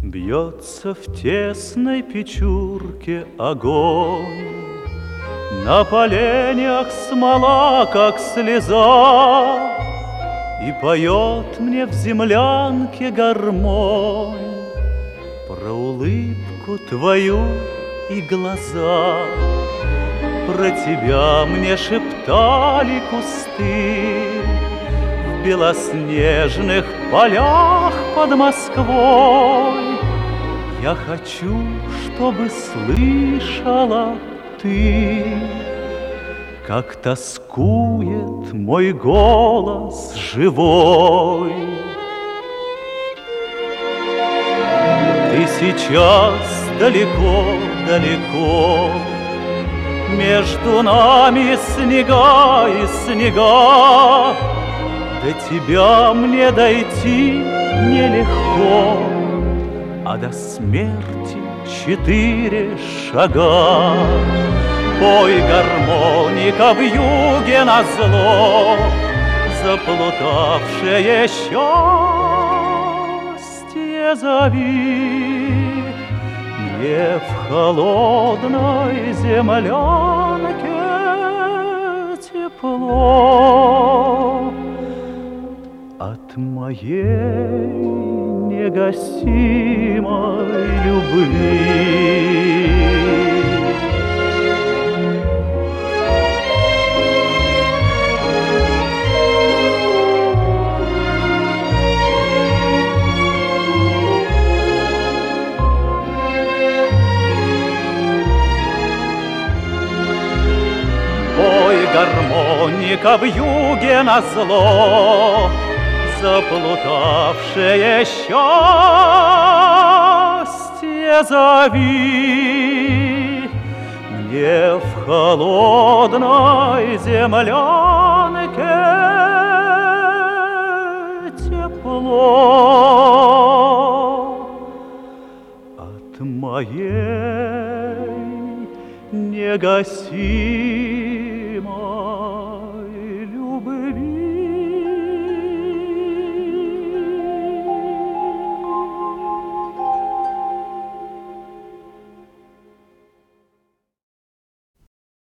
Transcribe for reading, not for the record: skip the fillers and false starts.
Бьется в тесной печурке огонь, на поленьях смола, как слеза, и поет мне в землянке гармонь про улыбку твою и глаза. Про тебя мне шептали кусты в белоснежных полях под Москвой. Я хочу, чтобы слышала ты, как тоскует мой голос живой. Ты сейчас далеко-далеко, между нами снега и снега. До тебя мне дойти нелегко, а до смерти 4 шага. Пой, гармоника, в юге назло, заплутавшее счастье зови. Мне в холодной землянке тепло от моей негасимой любви. Гармоника, в юге назло, заплутавшее счастье зови. Мне в холодной землянке тепло от моей негасимой